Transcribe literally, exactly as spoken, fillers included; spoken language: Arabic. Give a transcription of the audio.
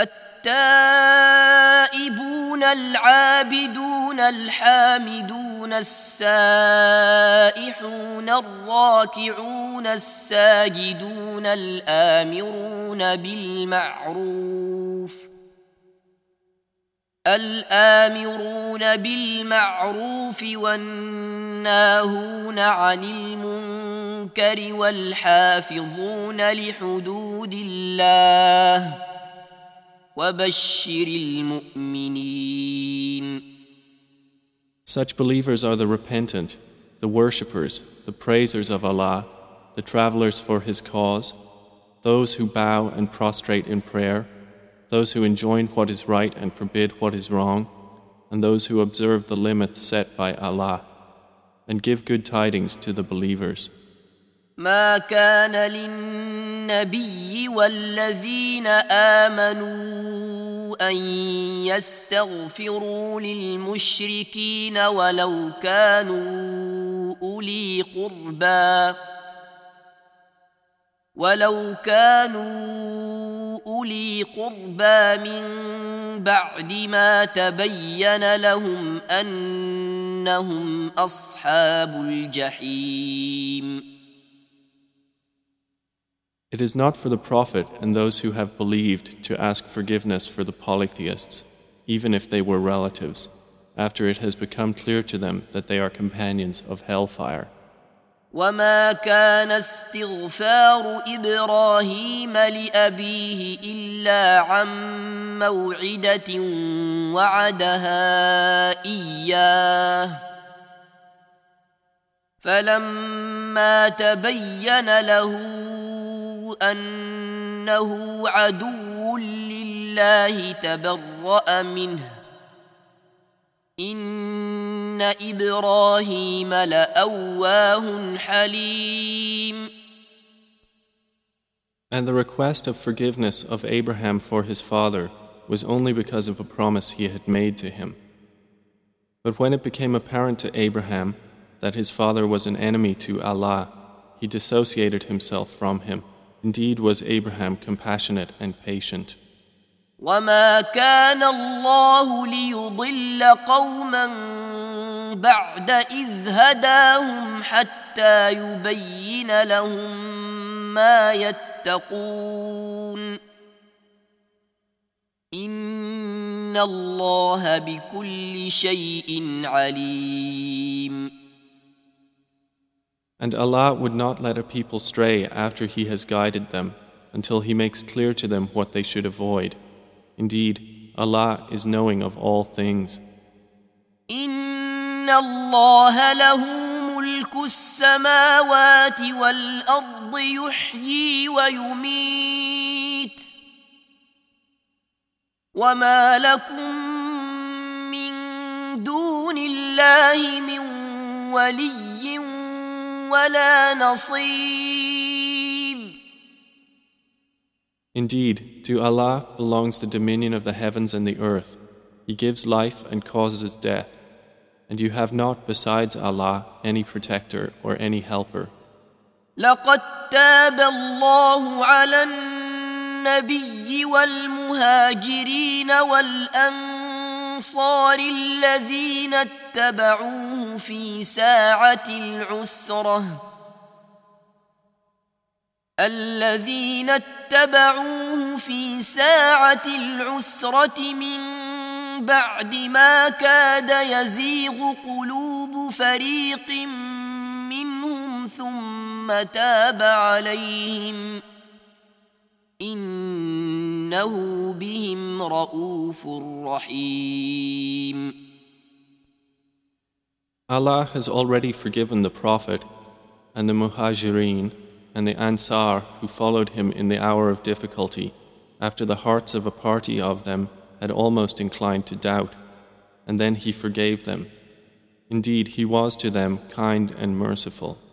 التائبون العابدون الحامدون السائحون الراكعون الساجدون الآمرون بالمعروف الآمرون بالمعروف والناهون عن المنكر والحافظون لحدود الله وبشر المؤمنين. Such believers are the repentant, the worshippers, the praisers of Allah, the travelers for His cause, those who bow and prostrate in prayer, those who enjoin what is right and forbid what is wrong, and those who observe the limits set by Allah, and give good tidings to the believers. ما كان للنبي والذين آمنوا أن يستغفروا للمشركين ولو كانوا أولي قربى ولو كانوا أولي قربى من بعد ما تبين لهم أنهم أصحاب الجحيم. It is not for the Prophet and those who have believed to ask forgiveness for the polytheists, even if they were relatives, after it has become clear to them that they are companions of hellfire. وما كان استغفار إبراهيم لأبيه إلا عن موعدة وعدها إياه فلما تبين له أنه عدو لله تبرأ منه إن إبراهيم لأواه حليم. And the request of forgiveness of Abraham for his father was only because of a promise he had made to him. But when it became apparent to Abraham that his father was an enemy to Allah, he dissociated himself from him. Indeed was Abraham compassionate and patient. وما كان الله ليضل قوما بعد إذ هداهم حتى يبين لهم ما يتقون إن الله بكل شيء عليم. And Allah would not let a people stray after He has guided them until He makes clear to them what they should avoid. Indeed, Allah is knowing of all things. إن الله له ملك السماوات والأرض يحيي ويميت وما لكم من دون الله من ولي ولا نصير. Indeed, to Allah belongs the dominion of the heavens and the earth. He gives life and causes death, and you have not besides Allah any protector or any helper. لقد تاب الله على النبي والمهاجرين والأنصار الذين اتبعوه في ساعة العسرة الذين اتبعوه في ساعة العسرة من بعد ما كاد يزيغ قلوب فريق منهم ثم تاب عليهم إنه بهم رؤوف رحيم. Allah has already forgiven the Prophet and the Muhajirin and the Ansar who followed him in the hour of difficulty, after the hearts of a party of them had almost inclined to doubt, and then He forgave them. Indeed, He was to them kind and merciful.